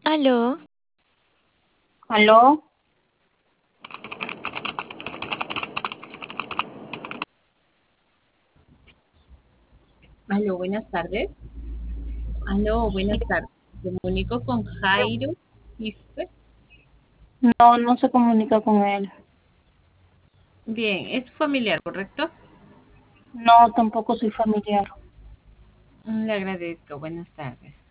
Aló, ¿Aló? Aló, buenas tardes. Aló, Sí. buenas tardes. Me comunico con Jairo Quispe. No, no se comunica con él. Bien, es familiar, ¿correcto? No, tampoco soy familiar. Le agradezco. Buenas tardes.